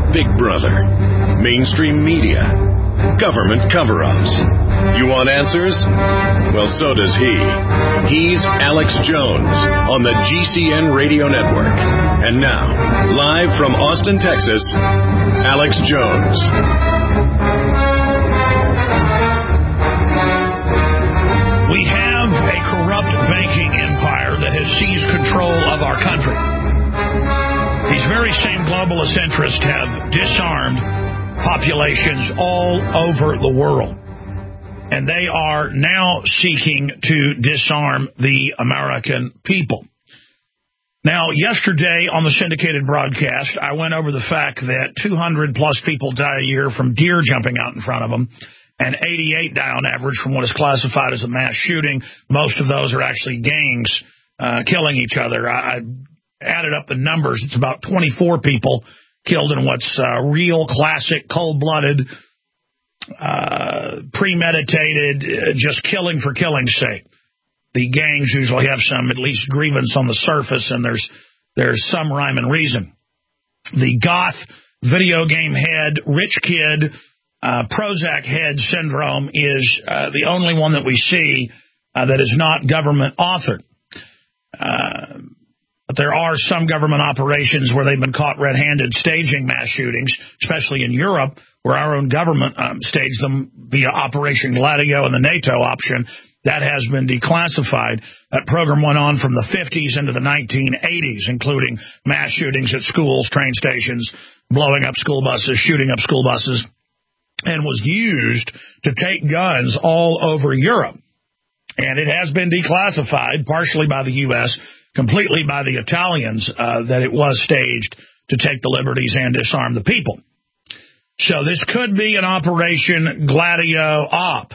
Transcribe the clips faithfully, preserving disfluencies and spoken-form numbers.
Big Brother, mainstream media, government cover-ups. You want answers? Well, so does he. He's Alex Jones on the G C N Radio Network. And now, live from Austin, Texas, Alex Jones. We have a corrupt banking empire that has seized control of our country. These very same globalist interests have disarmed populations all over the world. And they are now seeking to disarm the American people. Now, yesterday on the syndicated broadcast, I went over the fact that two hundred plus people die a year from deer jumping out in front of them, and eighty-eight die on average from what is classified as a mass shooting. Most of those are actually gangs uh, killing each other. I, I added up the numbers. It's about twenty-four people killed in what's uh, real, classic, cold-blooded, uh, premeditated, uh, just killing for killing's sake. The gangs usually have some, at least, grievance on the surface, and there's there's some rhyme and reason. The goth, video game head, rich kid, uh, Prozac head syndrome is uh, the only one that we see uh, that is not government-authored. Uh, but there are some government operations where they've been caught red-handed staging mass shootings, especially in Europe, where our own government um, staged them via Operation Gladio and the NATO option. That has been declassified. That program went on from the fifties into the nineteen eighties, including mass shootings at schools, train stations, blowing up school buses, shooting up school buses, and was used to take guns all over Europe. And it has been declassified, partially by the U S, completely by the Italians, uh, that it was staged to take the liberties and disarm the people. So this could be an Operation Gladio op.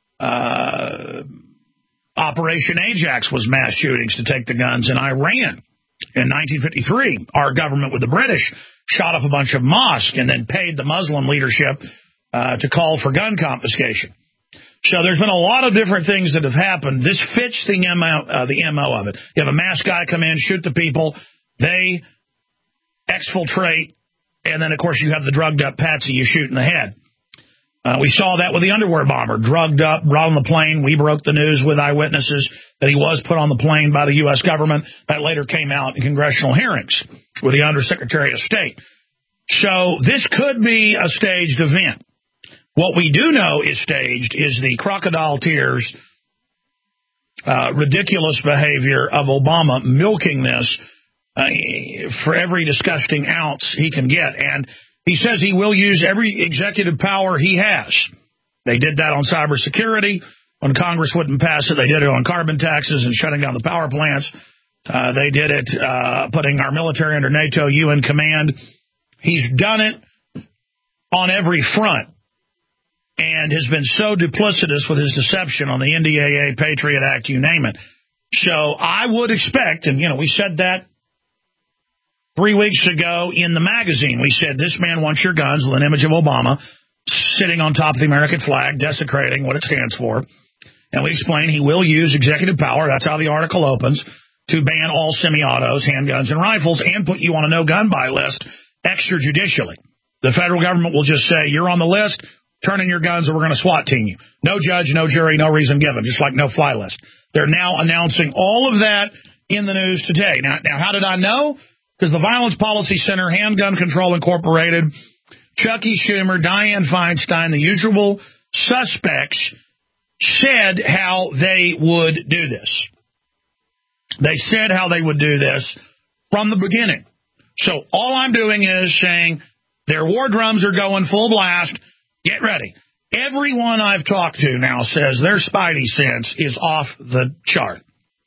Uh, Operation Ajax was mass shootings to take the guns in Iran. In nineteen fifty-three, our government with the British shot up a bunch of mosques and then paid the Muslim leadership uh, to call for gun confiscation. So there's been a lot of different things that have happened. This fits the M O, uh, the M O of it. You have a masked guy come in, shoot the people, they exfiltrate, and then, of course, you have the drugged-up patsy you shoot in the head. Uh, we saw that with the underwear bomber, drugged up, brought on the plane. We broke the news with eyewitnesses that he was put on the plane by the U S government. That later came out in congressional hearings with the Undersecretary of State. So this could be a staged event. What we do know is staged is the crocodile tears, uh, ridiculous behavior of Obama milking this uh, for every disgusting ounce he can get. And he says he will use every executive power he has. They did that on cybersecurity. When Congress wouldn't pass it, they did it on carbon taxes and shutting down the power plants. Uh, they did it uh, putting our military under NATO U N command. He's done it on every front and has been so duplicitous with his deception on the N D A A, Patriot Act, you name it. So I would expect, and, you know, we said that Three weeks ago in the magazine, we said, this man wants your guns with an image of Obama sitting on top of the American flag, desecrating what it stands for. And we explained he will use executive power, that's how the article opens, to ban all semi-autos, handguns, and rifles, and put you on a no-gun buy list extrajudicially. The federal government will just say, you're on the list, turn in your guns, or we're going to SWAT team you. No judge, no jury, no reason given, just like no-fly list. They're now announcing all of that in the news today. Now, now how did I know? Because the Violence Policy Center, Handgun Control Incorporated, Chucky Schumer, Dianne Feinstein, the usual suspects, said how they would do this. They said how they would do this from the beginning. So all I'm doing is saying their war drums are going full blast. Get ready. Everyone I've talked to now says their spidey sense is off the chart.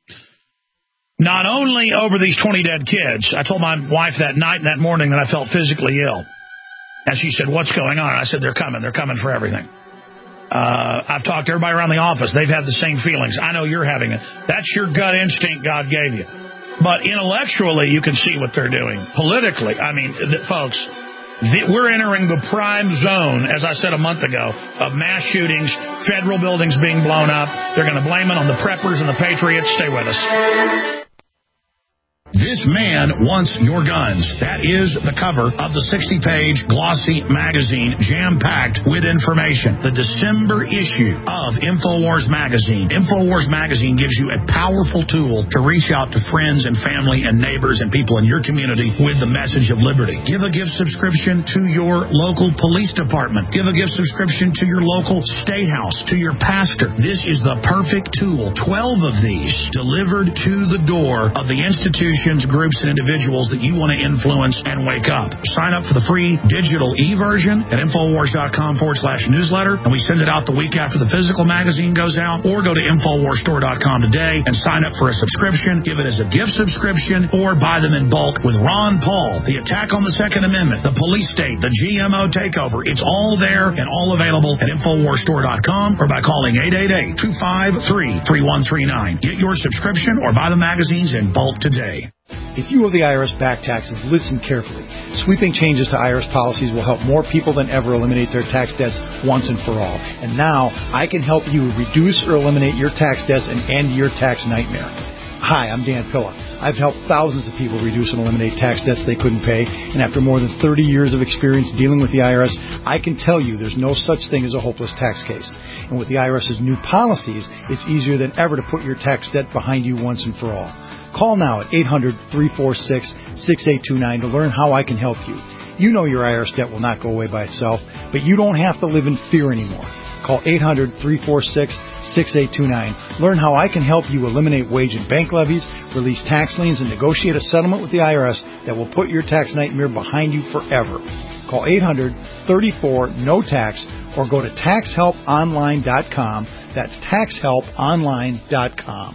Not only over these twenty dead kids, I told my wife that night and that morning that I felt physically ill. And she said, what's going on? I said, they're coming. They're coming for everything. Uh, I've talked to everybody around the office. They've had the same feelings. I know you're having it. That's your gut instinct God gave you. But intellectually, you can see what they're doing. Politically, I mean, the, folks, the, we're entering the prime zone, as I said a month ago, of mass shootings, federal buildings being blown up. They're going to blame it on the preppers and the patriots. Stay with us. This Man Wants Your Guns. That is the cover of the sixty-page glossy magazine, jam-packed with information. The December issue of InfoWars Magazine. InfoWars Magazine gives you a powerful tool to reach out to friends and family and neighbors and people in your community with the message of liberty. Give a gift subscription to your local police department. Give a gift subscription to your local state house, to your pastor. This is the perfect tool. Twelve of these delivered to the door of the institution, groups, and individuals that you want to influence and wake up. Sign up for the free digital e-version at Infowars.com forward slash newsletter, and we send it out the week after the physical magazine goes out, or go to Infowars Store dot com today and sign up for a subscription, give it as a gift subscription, or buy them in bulk with Ron Paul, the attack on the Second Amendment, the police state, the G M O takeover. It's all there and all available at Infowars Store dot com or by calling eight eight eight, two five three, three one three nine. Get your subscription or buy the magazines in bulk today. If you owe the I R S back taxes, listen carefully. Sweeping changes to I R S policies will help more people than ever eliminate their tax debts once and for all. And now, I can help you reduce or eliminate your tax debts and end your tax nightmare. Hi, I'm Dan Pilla. I've helped thousands of people reduce and eliminate tax debts they couldn't pay, and after more than thirty years of experience dealing with the I R S, I can tell you there's no such thing as a hopeless tax case. And with the IRS's new policies, it's easier than ever to put your tax debt behind you once and for all. Call now at eight hundred, three four six, six eight two nine to learn how I can help you. You know your I R S debt will not go away by itself, but you don't have to live in fear anymore. Call eight hundred, three four six, six eight two nine. Learn how I can help you eliminate wage and bank levies, release tax liens, and negotiate a settlement with the I R S that will put your tax nightmare behind you forever. Call eight hundred, three four, N O T A X or go to tax help online dot com. That's tax help online dot com.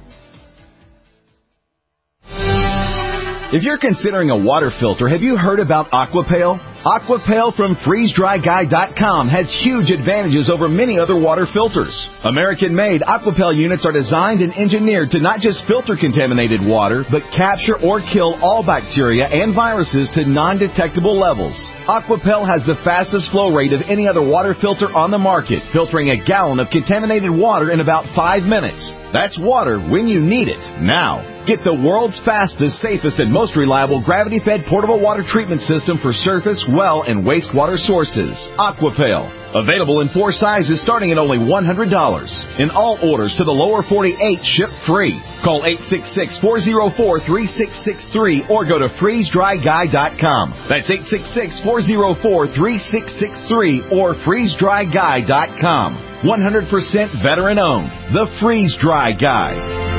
If you're considering a water filter, have you heard about Aquapale? Aquapale from freeze dry guy dot com has huge advantages over many other water filters. American-made Aquapale units are designed and engineered to not just filter contaminated water, but capture or kill all bacteria and viruses to non-detectable levels. Aquapale has the fastest flow rate of any other water filter on the market, filtering a gallon of contaminated water in about five minutes. That's water when you need it, now. Get the world's fastest, safest, and most reliable gravity-fed portable water treatment system for surface, well, and wastewater sources. Aquapale. Available in four sizes starting at only one hundred dollars. And all orders to the lower forty-eight ship free. Call eight six six, four zero four, three six six three or go to freeze dry guy dot com. That's eight six six, four zero four, three six six three or freeze dry guy dot com. one hundred percent veteran-owned. The Freeze Dry Guy.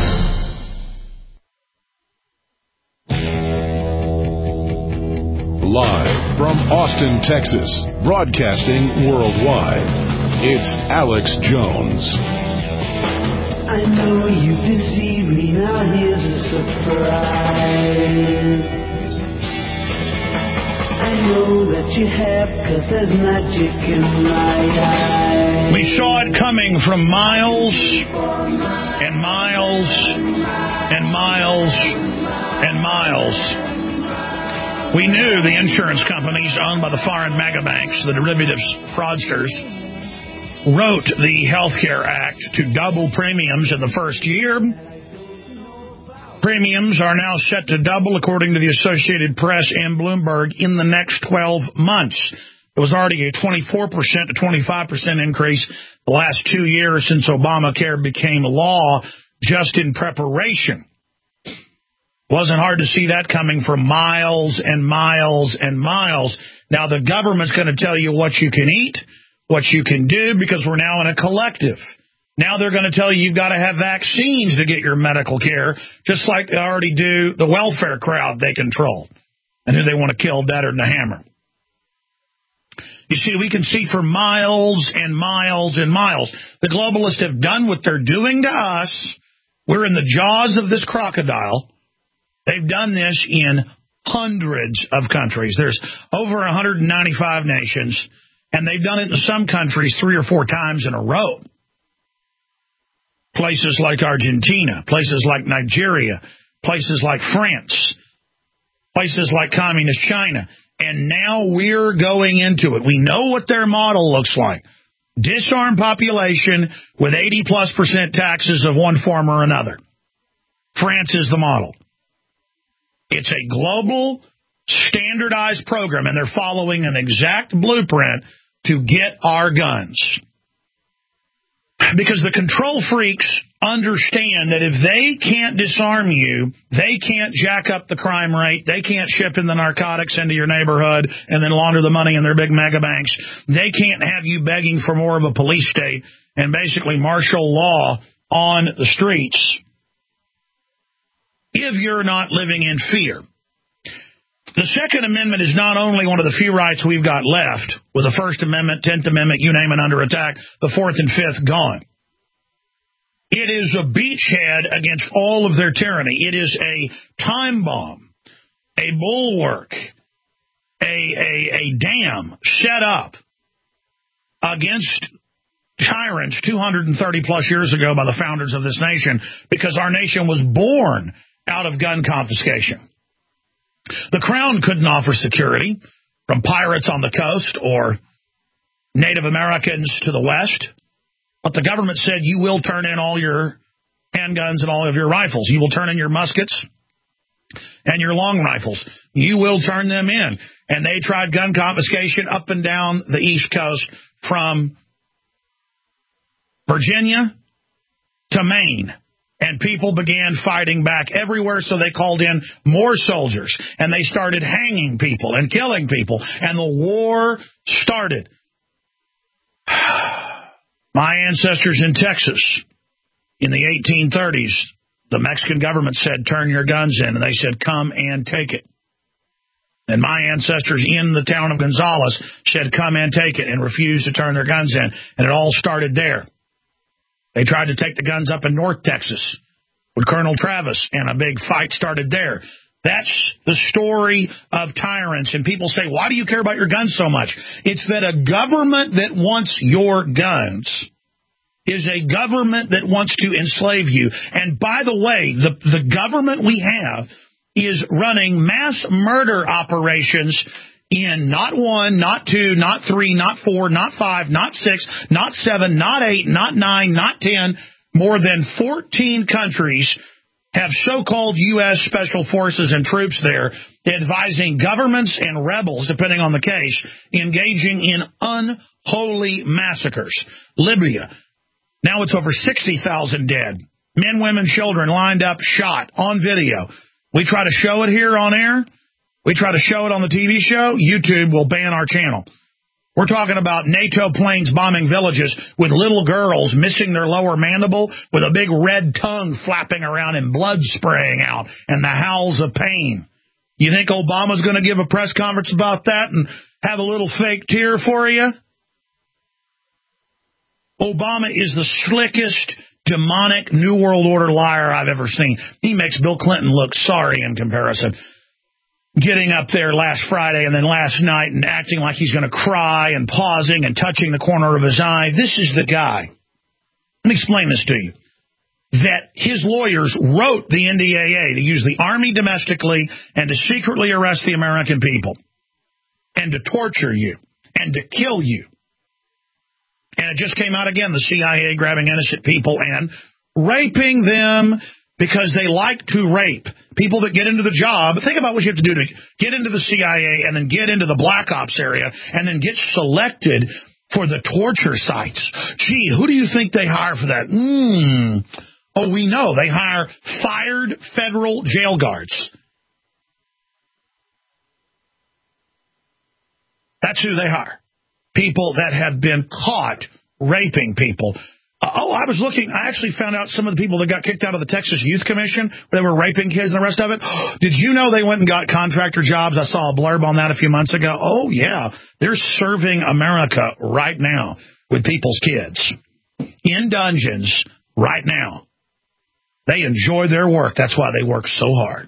Live from Austin, Texas, broadcasting worldwide, it's Alex Jones. I know you deceived me, now here's a surprise. I know that you have, cause there's magic in my eyes. We saw it coming from miles and miles and miles and miles. We knew the insurance companies owned by the foreign mega banks, the derivatives fraudsters, wrote the Health Care Act to double premiums in the first year. Premiums are now set to double, according to the Associated Press and Bloomberg, in the next twelve months. It was already a twenty-four percent to twenty-five percent increase the last two years since Obamacare became law, just in preparation. Wasn't hard to see that coming from miles and miles and miles. Now, the government's going to tell you what you can eat, what you can do, because we're now in a collective. Now they're going to tell you you've got to have vaccines to get your medical care, just like they already do the welfare crowd they control and who they want to kill better than a hammer. You see, we can see for miles and miles and miles. The globalists have done what they're doing to us. We're in the jaws of this crocodile. They've done this in hundreds of countries. There's over one hundred ninety-five nations, and they've done it in some countries three or four times in a row. Places like Argentina, places like Nigeria, places like France, places like Communist China. And now we're going into it. We know what their model looks like. Disarmed population with eighty plus percent taxes of one form or another. France is the model. It's a global, standardized program, and they're following an exact blueprint to get our guns. Because the control freaks understand that if they can't disarm you, they can't jack up the crime rate, they can't ship in the narcotics into your neighborhood and then launder the money in their big mega banks, they can't have you begging for more of a police state and basically martial law on the streets if you're not living in fear. The Second Amendment is not only one of the few rights we've got left, with the First Amendment, Tenth Amendment, you name it, under attack, the Fourth and Fifth gone. It is a beachhead against all of their tyranny. It is a time bomb, a bulwark, a, a, a dam set up against tyrants two hundred thirty plus years ago by the founders of this nation, because our nation was born out of gun confiscation. The Crown couldn't offer security from pirates on the coast or Native Americans to the west. But the government said, you will turn in all your handguns and all of your rifles. You will turn in your muskets and your long rifles. You will turn them in. And they tried gun confiscation up and down the East Coast from Virginia to Maine. And people began fighting back everywhere, so they called in more soldiers. And they started hanging people and killing people. And the war started. My ancestors in Texas, in the eighteen thirties, the Mexican government said, turn your guns in. And they said, come and take it. And my ancestors in the town of Gonzales said, come and take it, and refused to turn their guns in. And it all started there. They tried to take the guns up in North Texas with Colonel Travis, and a big fight started there. That's the story of tyrants. And people say, why do you care about your guns so much? It's that a government that wants your guns is a government that wants to enslave you. And by the way, the, the government we have is running mass murder operations in not one, not two, not three, not four, not five, not six, not seven, not eight, not nine, not ten. More than fourteen countries have so-called U S special forces and troops there advising governments and rebels, depending on the case, engaging in unholy massacres. Libya, now it's over sixty thousand dead. Men, women, children lined up, shot on video. We try to show it here on air. We try to show it on the T V show. YouTube will ban our channel. We're talking about NATO planes bombing villages with little girls missing their lower mandible with a big red tongue flapping around and blood spraying out and the howls of pain. You think Obama's going to give a press conference about that and have a little fake tear for you? Obama is the slickest, demonic New World Order liar I've ever seen. He makes Bill Clinton look sorry in comparison. Getting up there last Friday and then last night and acting like he's going to cry and pausing and touching the corner of his eye. This is the guy. Let me explain this to you. That his lawyers wrote the N D A A to use the Army domestically and to secretly arrest the American people and to torture you and to kill you. And it just came out again, the C I A grabbing innocent people and raping them because they like to rape. People that get into the job, think about what you have to do to get into the C I A and then get into the Black Ops area and then get selected for the torture sites. Gee, who do you think they hire for that? Hmm. Oh, we know. They hire fired federal jail guards. That's who they hire. People that have been caught raping people. Uh, oh, I was looking. I actually found out some of the people that got kicked out of the Texas Youth Commission, where they were raping kids and the rest of it. Did you know they went and got contractor jobs? I saw a blurb on that a few months ago. Oh, yeah. They're serving America right now with people's kids in dungeons right now. They enjoy their work. That's why they work so hard.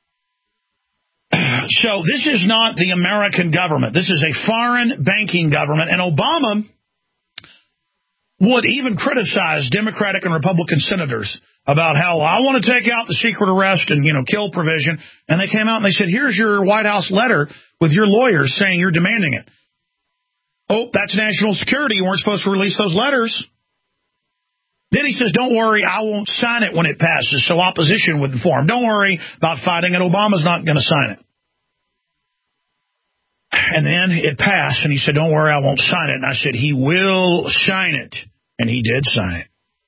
So this is not the American government. This is a foreign banking government. And Obama would even criticize Democratic and Republican senators about how I want to take out the secret arrest and, you know, kill provision. And they came out and they said, here's your White House letter with your lawyers saying you're demanding it. Oh, that's national security. You weren't supposed to release those letters. Then he says, don't worry, I won't sign it when it passes, so opposition would form. Don't worry about fighting it. Obama's not going to sign it. And then it passed, and he said, don't worry, I won't sign it. And I said, he will sign it. And he did sign it.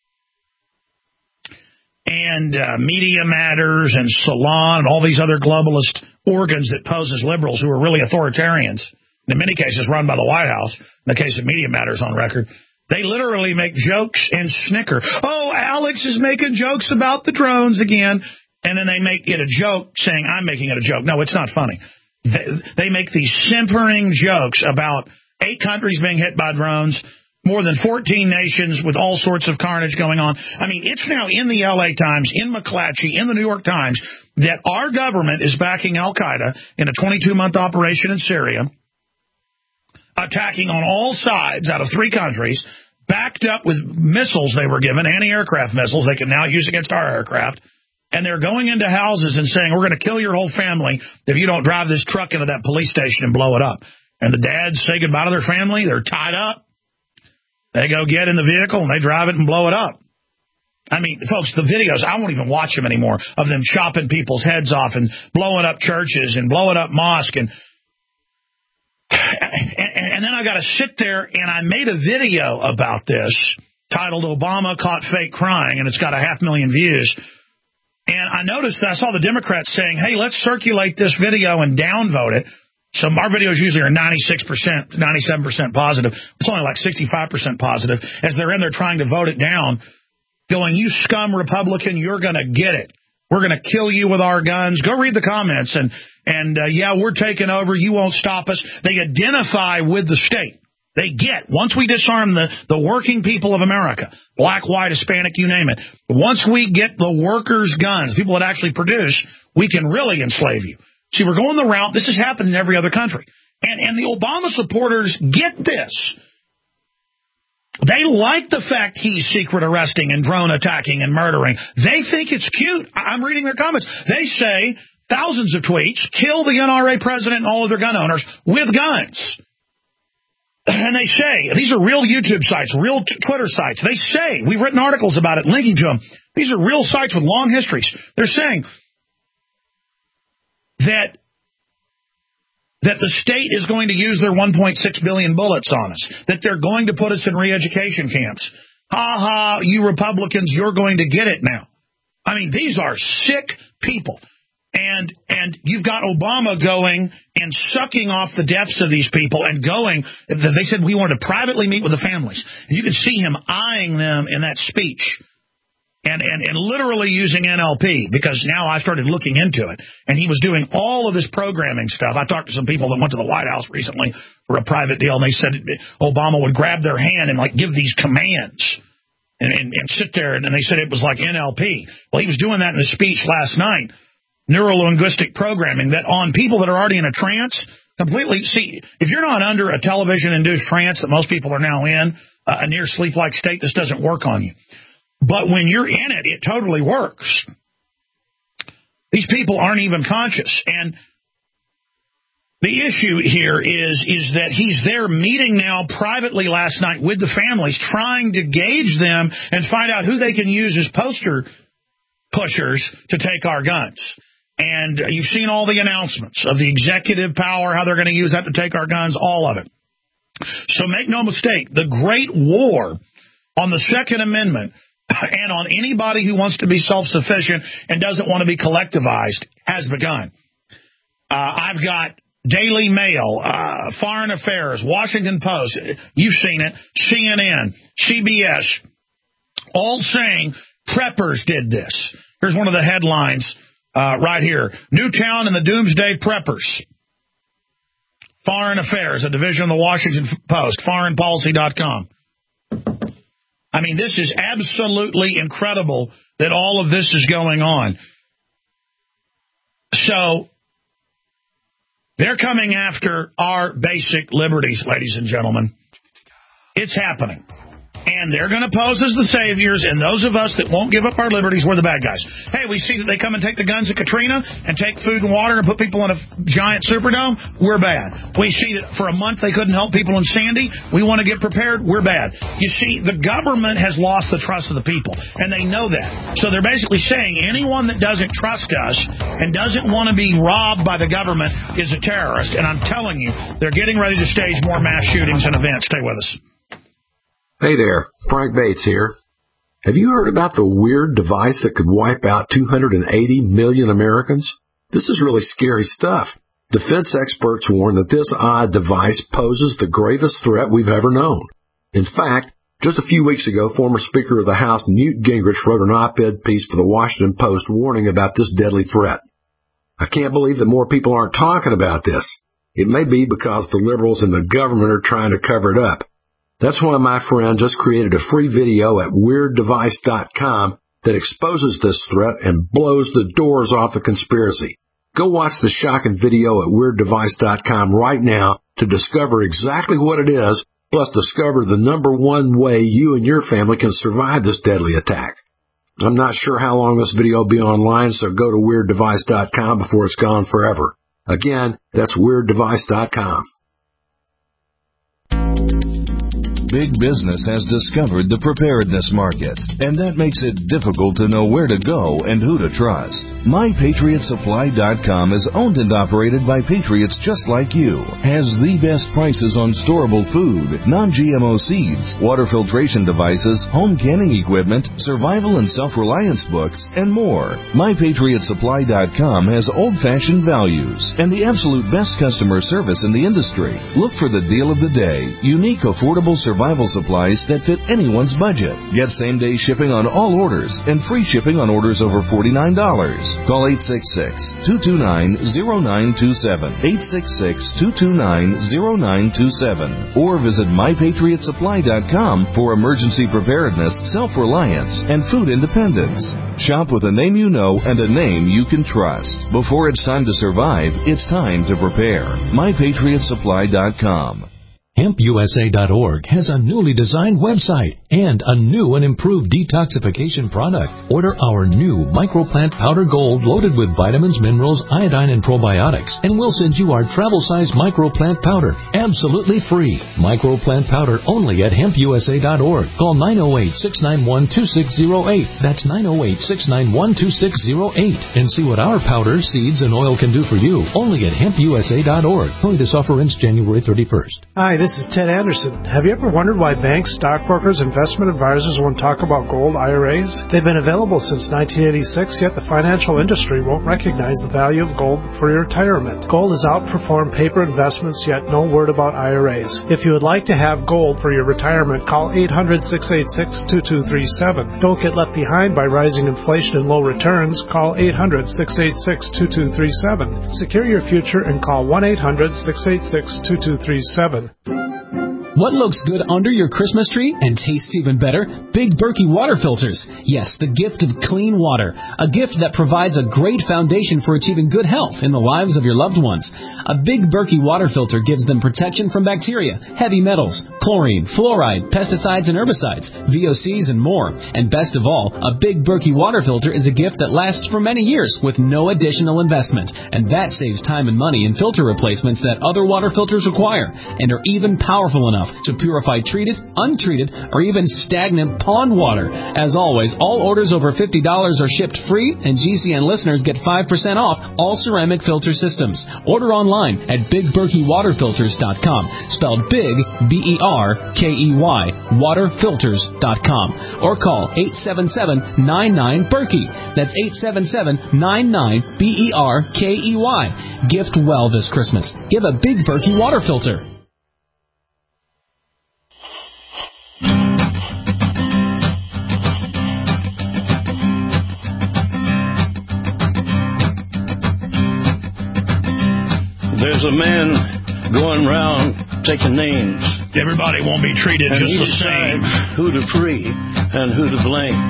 And uh, Media Matters and Salon and all these other globalist organs that pose as liberals who are really authoritarians, in many cases run by the White House, in the case of Media Matters on record, they literally make jokes and snicker. Oh, Alex is making jokes about the drones again. And then they make it a joke saying, I'm making it a joke. No, it's not funny. They, they make these simpering jokes about eight countries being hit by drones, more than fourteen nations with all sorts of carnage going on. I mean, it's now in the L A Times, in McClatchy, in the New York Times, that our government is backing Al-Qaeda in a twenty-two month operation in Syria, attacking on all sides out of three countries, backed up with missiles they were given, anti-aircraft missiles they can now use against our aircraft. And they're going into houses and saying, we're going to kill your whole family if you don't drive this truck into that police station and blow it up. And the dads say goodbye to their family. They're tied up. They go get in the vehicle, and they drive it and blow it up. I mean, folks, the videos, I won't even watch them anymore, of them chopping people's heads off and blowing up churches and blowing up mosques. And, and, and then I got to sit there, and I made a video about this titled Obama Caught Fake Crying, and it's got a half million views. And I noticed that I saw the Democrats saying, hey, let's circulate this video and downvote it. So our videos usually are ninety-six percent, ninety-seven percent positive. It's only like sixty-five percent positive as they're in there trying to vote it down, going, you scum Republican, you're going to get it. We're going to kill you with our guns. Go read the comments. And, and uh, yeah, we're taking over. You won't stop us. They identify with the state. They get, once we disarm the, the working people of America, black, white, Hispanic, you name it, once we get the workers' guns, people that actually produce, we can really enslave you. See, we're going the route. This has happened in every other country. And, and the Obama supporters get this. They like the fact he's secret arresting and drone attacking and murdering. They think it's cute. I'm reading their comments. They say, thousands of tweets, kill the N R A president and all of their gun owners with guns. And they say, these are real YouTube sites, real Twitter sites. They say, we've written articles about it, linking to them. These are real sites with long histories. They're saying that that the state is going to use their one point six billion bullets on us, that they're going to put us in re-education camps. Ha ha, you Republicans, you're going to get it now. I mean, these are sick people. And and you've got Obama going and sucking off the deaths of these people and going, they said we wanted to privately meet with the families. And you can see him eyeing them in that speech and, and, and literally using N L P, because now I started looking into it. And he was doing all of this programming stuff. I talked to some people that went to the White House recently for a private deal, and they said Obama would grab their hand and like give these commands and, and, and sit there. And they said it was like N L P. Well, he was doing that in his speech last night. Neuro-linguistic programming that on people that are already in a trance, completely, see, if you're not under a television-induced trance that most people are now in, uh, a near sleep-like state, this doesn't work on you. But when you're in it, it totally works. These people aren't even conscious. And the issue here is, is that he's there meeting now privately last night with the families, trying to gauge them and find out who they can use as poster pushers to take our guns. And you've seen all the announcements of the executive power, how they're going to use that to take our guns, all of it. So make no mistake, the great war on the Second Amendment and on anybody who wants to be self-sufficient and doesn't want to be collectivized has begun. Uh, I've got Daily Mail, uh, Foreign Affairs, Washington Post, you've seen it, C N N, C B S, all saying preppers did this. Here's one of the headlines uh, right here. Newtown and the Doomsday Preppers. Foreign Affairs, a division of the Washington Post, foreign policy dot com. I mean, this is absolutely incredible that all of this is going on. So they're coming after our basic liberties, ladies and gentlemen. It's happening. And they're going to pose as the saviors, and those of us that won't give up our liberties, we're the bad guys. Hey, we see that they come and take the guns at Katrina and take food and water and put people in a giant Superdome, we're bad. We see that for a month they couldn't help people in Sandy, we want to get prepared, we're bad. You see, the government has lost the trust of the people, and they know that. So they're basically saying anyone that doesn't trust us and doesn't want to be robbed by the government is a terrorist. And I'm telling you, they're getting ready to stage more mass shootings and events. Stay with us. Hey there, Frank Bates here. Have you heard about the weird device that could wipe out two hundred eighty million Americans? This is really scary stuff. Defense experts warn that this odd device poses the gravest threat we've ever known. In fact, just a few weeks ago, former Speaker of the House Newt Gingrich wrote an op-ed piece for the Washington Post warning about this deadly threat. I can't believe that more people aren't talking about this. It may be because the liberals in the government are trying to cover it up. That's why my friend just created a free video at weird device dot com that exposes this threat and blows the doors off the conspiracy. Go watch the shocking video at weird device dot com right now to discover exactly what it is, plus discover the number one way you and your family can survive this deadly attack. I'm not sure how long this video will be online, so go to weird device dot com before it's gone forever. Again, that's weird device dot com. Big business has discovered the preparedness market, and that makes it difficult to know where to go and who to trust. my patriot supply dot com is owned and operated by patriots just like you, has the best prices on storable food, non G M O seeds, water filtration devices, home canning equipment, survival and self-reliance books, and more. my patriot supply dot com has old-fashioned values and the absolute best customer service in the industry. Look for the deal of the day, unique, affordable survival Survival supplies that fit anyone's budget. Get same-day shipping on all orders and free shipping on orders over forty-nine dollars. Call eight six six, two two nine, zero nine two seven, eight six six, two two nine, zero nine two seven, or visit my patriot supply dot com for emergency preparedness, self-reliance, and food independence. Shop with a name you know and a name you can trust. Before it's time to survive, it's time to prepare. my patriot supply dot com. hemp U S A dot org has a newly designed website and a new and improved detoxification product. Order our new Microplant Powder Gold loaded with vitamins, minerals, iodine, and probiotics, and we'll send you our travel-size Microplant Powder absolutely free. Microplant Powder only at hemp U S A dot org. Call nine oh eight, six nine one, two six oh eight. That's nine oh eight, six nine one, two six oh eight. And see what our powder, seeds, and oil can do for you only at hemp U S A dot org. Only this offer ends January thirty-first. Hi, this is Ted Anderson. Have you ever wondered why banks, stockbrokers, investment advisors won't talk about gold I R As? They've been available since nineteen eighty-six, yet the financial industry won't recognize the value of gold for your retirement. Gold has outperformed paper investments, yet no word about I R As. If you would like to have gold for your retirement, call eight hundred, six eight six, two two three seven. Don't get left behind by rising inflation and low returns. Call eight hundred, six eight six, two two three seven. Secure your future and call one eight hundred, six eight six, two two three seven. What looks good under your Christmas tree and tastes even better? Big Berkey water filters. Yes, the gift of clean water. A gift that provides a great foundation for achieving good health in the lives of your loved ones. A Big Berkey water filter gives them protection from bacteria, heavy metals, chlorine, fluoride, pesticides and herbicides, V O Cs, and more. And best of all, a Big Berkey water filter is a gift that lasts for many years with no additional investment. And that saves time and money in filter replacements that other water filters require and are even powerful enough to purify treated, untreated, or even stagnant pond water. As always, all orders over fifty dollars are shipped free, and G C N listeners get five percent off all ceramic filter systems. Order online at big berkey water filters dot com, spelled big, B E R K E Y, water filters dot com, or call eight seven seven, nine nine, Berkey. That's eight seven seven, nine nine, B E R K E Y. Gift well this Christmas. Give a Big Berkey water filter. There's a man going round taking names. Everybody won't be treated and just the same. Who to free and who to blame.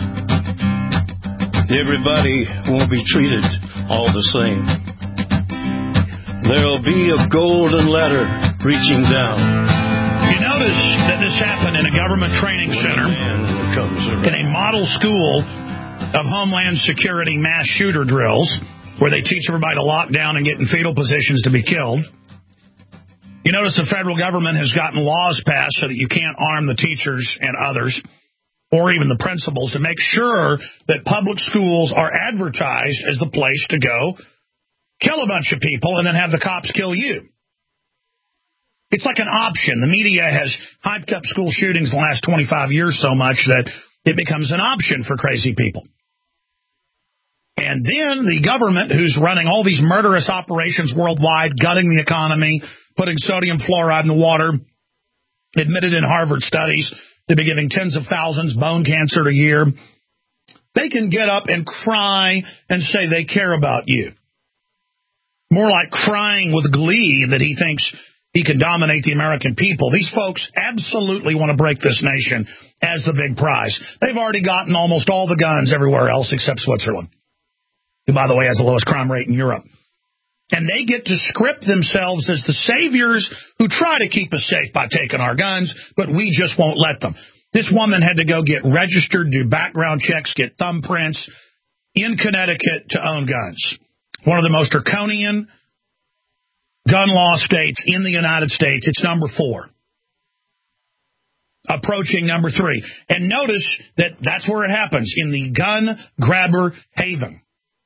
Everybody won't be treated all the same. There'll be a golden ladder reaching down. You You notice that this happened in a government training center in a model school of Homeland Security mass shooter drills where they teach everybody to lock down and get in fetal positions to be killed. You notice the federal government has gotten laws passed so that you can't arm the teachers and others, or even the principals, to make sure that public schools are advertised as the place to go kill a bunch of people and then have the cops kill you. It's like an option. The media has hyped up school shootings the last twenty-five years so much that it becomes an option for crazy people. And then the government, who's running all these murderous operations worldwide, gutting the economy, putting sodium fluoride in the water, admitted in Harvard studies to be giving tens of thousands bone cancer a year, they can get up and cry and say they care about you. More like crying with glee that he thinks he can dominate the American people. These folks absolutely want to break this nation as the big prize. They've already gotten almost all the guns everywhere else except Switzerland, who, by the way, has the lowest crime rate in Europe. And they get to script themselves as the saviors who try to keep us safe by taking our guns, but we just won't let them. This woman had to go get registered, do background checks, get thumbprints in Connecticut to own guns. One of the most draconian gun law states in the United States. It's number four. Approaching number three. And notice that that's where it happens, in the gun grabber haven.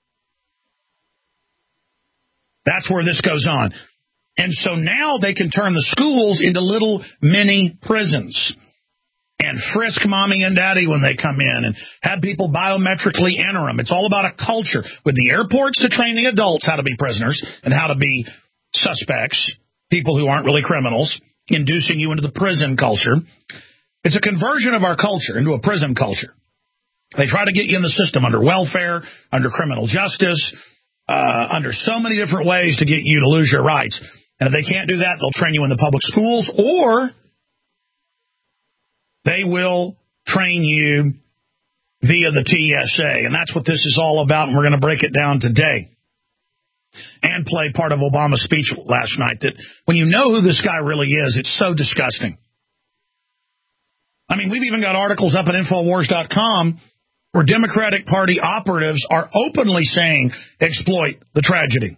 That's where this goes on. And so now they can turn the schools into little mini prisons and frisk mommy and daddy when they come in and have people biometrically enter them. It's all about a culture. With the airports to train the adults how to be prisoners and how to be suspects, people who aren't really criminals, inducing you into the prison culture. It's a conversion of our culture into a prison culture. They try to get you in the system under welfare, under criminal justice, uh, under so many different ways to get you to lose your rights. And if they can't do that, they'll train you in the public schools, or they will train you via the T S A. And that's what this is all about, and we're going to break it down today. And play part of Obama's speech last night, that when you know who this guy really is, it's so disgusting. I mean, we've even got articles up at Infowars dot com where Democratic Party operatives are openly saying exploit the tragedy.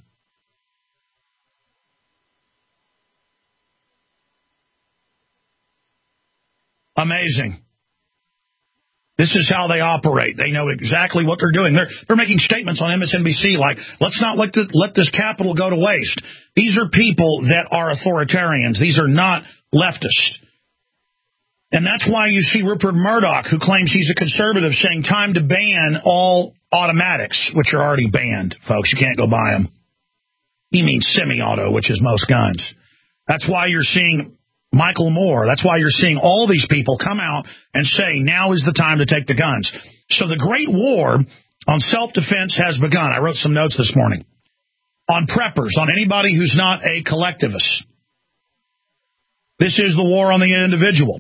Amazing. This is how they operate. They know exactly what they're doing. They're they're making statements on M S N B C like, let's not let, the, let this capital go to waste. These are people that are authoritarians. These are not leftists. And that's why you see Rupert Murdoch, who claims he's a conservative, saying time to ban all automatics, which are already banned, folks. You can't go buy them. He means semi-auto, which is most guns. That's why you're seeing Michael Moore. That's why you're seeing all these people come out and say, now is the time to take the guns. So the great war on self-defense has begun. I wrote some notes this morning. On preppers, on anybody who's not a collectivist. This is the war on the individual.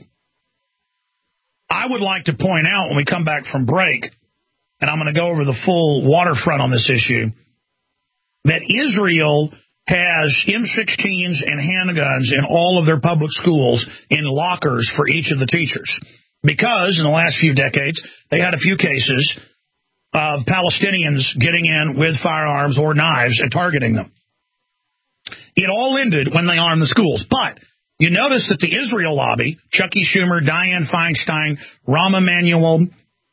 I would like to point out when we come back from break, and I'm going to go over the full waterfront on this issue, that Israel has M sixteens and handguns in all of their public schools in lockers for each of the teachers. Because in the last few decades, they had a few cases of Palestinians getting in with firearms or knives and targeting them. It all ended when they armed the schools. But you notice that the Israel lobby, Chucky Schumer, Dianne Feinstein, Rahm Emanuel,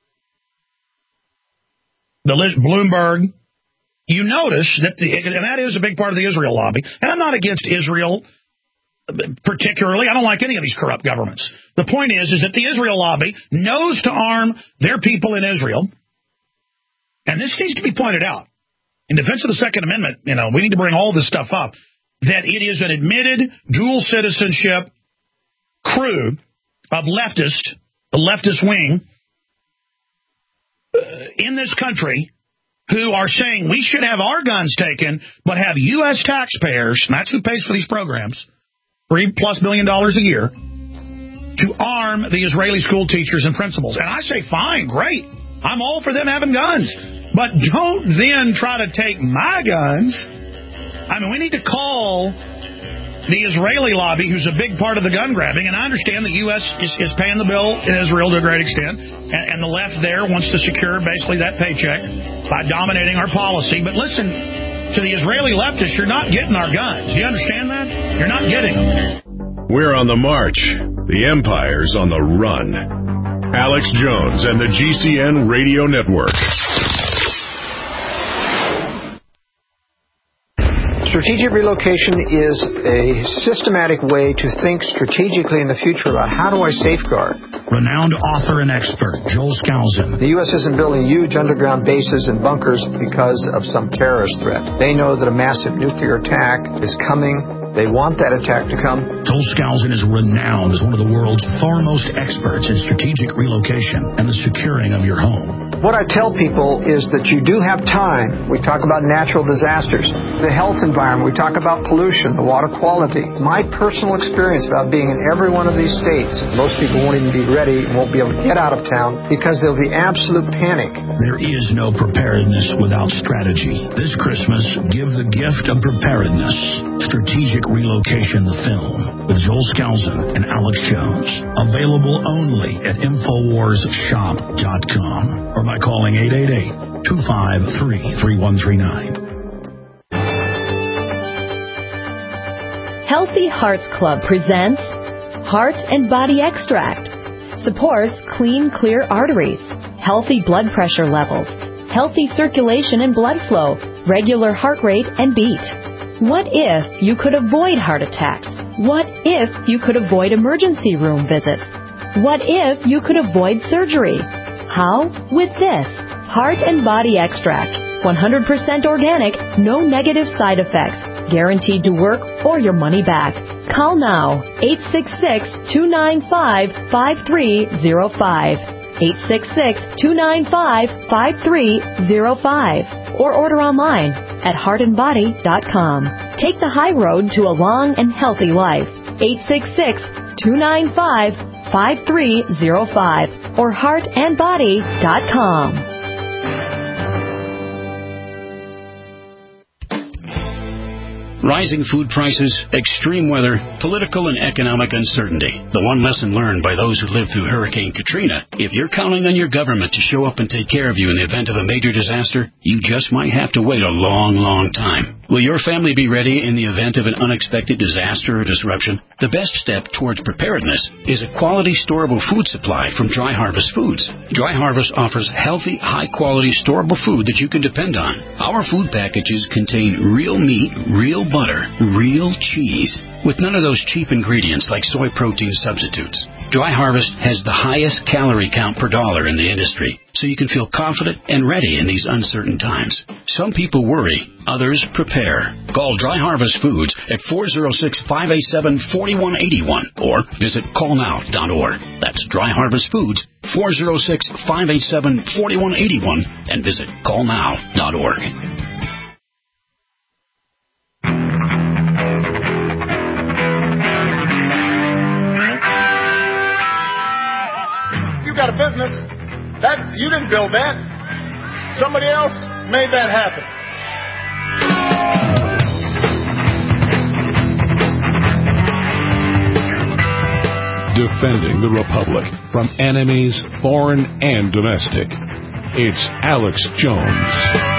the Liz Bloomberg, you notice that, the, and that is a big part of the Israel lobby, and I'm not against Israel particularly. I don't like any of these corrupt governments. The point is, is that the Israel lobby knows to arm their people in Israel, and this needs to be pointed out. In defense of the Second Amendment, you know, we need to bring all this stuff up, that it is an admitted dual citizenship crew of leftists, the leftist wing, uh, in this country, who are saying we should have our guns taken, but have U S taxpayers, and that's who pays for these programs, three plus billion dollars a year, to arm the Israeli school teachers and principals. And I say, fine, great. I'm all for them having guns. But don't then try to take my guns. I mean, we need to call the Israeli lobby, who's a big part of the gun grabbing, and I understand the U S is, is paying the bill in Israel to a great extent, and, and the left there wants to secure basically that paycheck by dominating our policy. But listen, to the Israeli leftists, you're not getting our guns. Do you understand that? You're not getting them. We're on the march. The empire's on the run. Alex Jones and the G C N Radio Network. Strategic relocation is a systematic way to think strategically in the future about how do I safeguard. Renowned author and expert, Joel Skousen. The U S isn't building huge underground bases and bunkers because of some terrorist threat. They know that a massive nuclear attack is coming. They want that attack to come. Joel Skousen is renowned as one of the world's foremost experts in strategic relocation and the securing of your home. What I tell people is that you do have time. We talk about natural disasters, the health environment. We talk about pollution, the water quality. My personal experience about being in every one of these states, most people won't even be ready and won't be able to get out of town because there'll be absolute panic. There is no preparedness without strategy. This Christmas, give the gift of preparedness. Strategic Relocation, the film, with Joel Skousen and Alex Jones. Available only at Infowars Shop dot com or by calling eight eight eight, two five three, three one three nine. Healthy Hearts Club presents Heart and Body Extract. Supports clean, clear arteries, healthy blood pressure levels, healthy circulation and blood flow, regular heart rate and beat. What if you could avoid heart attacks? What if you could avoid emergency room visits? What if you could avoid surgery? How? With this Heart and Body Extract. one hundred percent organic, no negative side effects. Guaranteed to work or your money back. Call now, eight six six, two nine five, five three zero five. eight six six, two nine five, five three zero five. Or order online at heart and body dot com. Take the high road to a long and healthy life. eight six six, two nine five, five three zero five or heart and body dot com. Rising food prices, extreme weather, political and economic uncertainty. The one lesson learned by those who lived through Hurricane Katrina: if you're counting on your government to show up and take care of you in the event of a major disaster, you just might have to wait a long, long time. Will your family be ready in the event of an unexpected disaster or disruption? The best step towards preparedness is a quality storable food supply from Dry Harvest Foods. Dry Harvest offers healthy, high-quality storable food that you can depend on. Our food packages contain real meat, real butter, real cheese, with none of those cheap ingredients like soy protein substitutes. Dry Harvest has the highest calorie count per dollar in the industry, so you can feel confident and ready in these uncertain times. Some people worry, others prepare. Call Dry Harvest Foods at four oh six, five eight seven, four one eight one or visit call now dot org. That's Dry Harvest Foods, four oh six, five eight seven, four one eight one and visit call now dot org. You got a business. That you didn't build that. Somebody else made that happen. Defending the Republic from enemies, foreign and domestic. It's Alex Jones.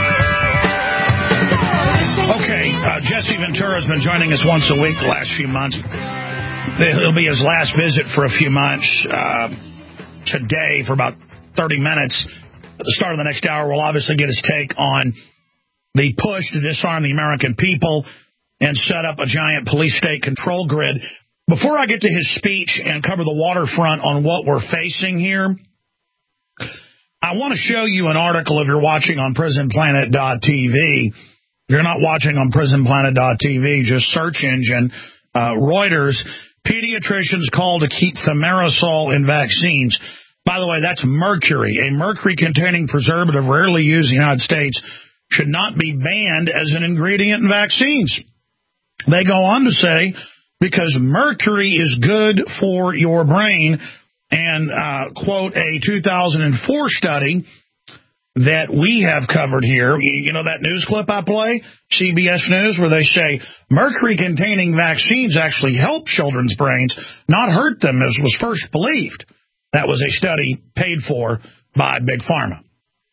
Okay, uh, Jesse Ventura has been joining us once a week the last few months. It'll be his last visit for a few months. Uh, today, for about thirty minutes, at the start of the next hour, we'll obviously get his take on the push to disarm the American people and set up a giant police state control grid. Before I get to his speech and cover the waterfront on what we're facing here, I want to show you an article if you're watching on prison planet dot t v. If you're not watching on prison planet dot t v, just search engine uh, Reuters. Pediatricians call to keep thimerosal in vaccines. By the way, that's mercury. A mercury-containing preservative rarely used in the United States should not be banned as an ingredient in vaccines. They go on to say, because mercury is good for your brain, and, uh, quote, a two thousand four study that we have covered here. You know that news clip I play, C B S News, where they say mercury-containing vaccines actually help children's brains, not hurt them, as was first believed. That was a study paid for by Big Pharma.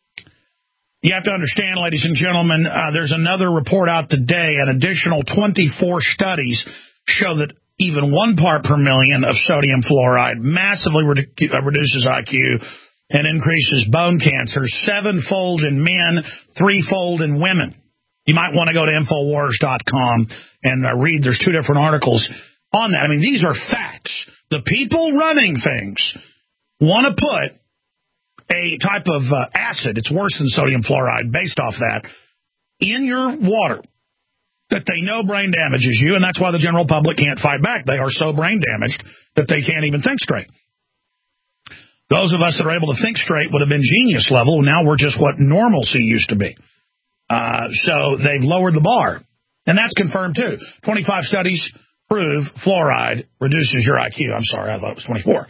You have to understand, ladies and gentlemen, uh, there's another report out today. An additional twenty-four studies show that even one part per million of sodium fluoride massively redu- uh, reduces I Q and increases bone cancer sevenfold in men, threefold in women. You might want to go to Infowars dot com and uh, read. There's two different articles on that. I mean, these are facts. The people running things want to put a type of uh, acid, it's worse than sodium fluoride, based off that, in your water that they know brain damages you, and that's why the general public can't fight back. They are so brain damaged that they can't even think straight. Those of us that are able to think straight would have been genius level. Now we're just what normalcy used to be. Uh, so they've lowered the bar, and that's confirmed too. twenty-five studies prove fluoride reduces your I Q. I'm sorry, I thought it was twenty-four.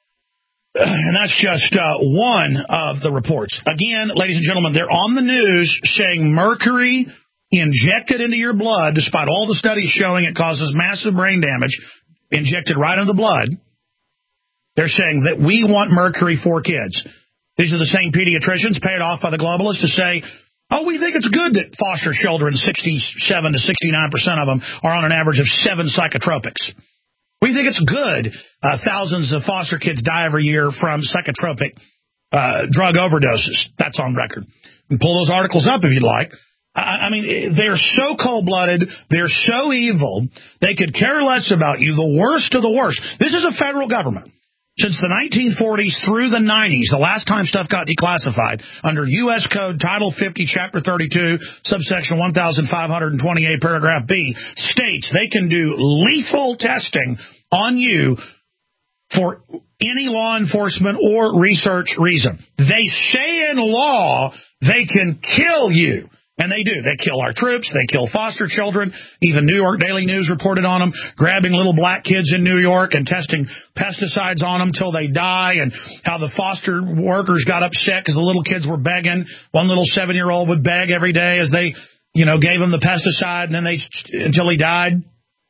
And that's just uh, one of the reports. Again, ladies and gentlemen, they're on the news saying mercury injected into your blood, despite all the studies showing it causes massive brain damage, injected right into the blood. They're saying that we want mercury for kids. These are the same pediatricians paid off by the globalists to say, oh, we think it's good that foster children, sixty-seven to sixty-nine percent of them, are on an average of seven psychotropics. We think it's good. Uh, thousands of foster kids die every year from psychotropic uh, drug overdoses. That's on record. You can pull those articles up if you'd like. I, I mean, they're so cold-blooded. They're so evil. They could care less about you, the worst of the worst. This is a federal government. Since the nineteen forties through the nineties, the last time stuff got declassified, under U S Code Title fifty, Chapter thirty-two, subsection one thousand five hundred twenty-eight, paragraph B, states they can do lethal testing on you for any law enforcement or research reason. They say in law they can kill you. And they do. They kill our troops. They kill foster children. Even New York Daily News reported on them, grabbing little black kids in New York and testing pesticides on them till they die, and how the foster workers got upset because the little kids were begging. One little seven-year-old would beg every day as they, you know, gave him the pesticide, and then they until he died.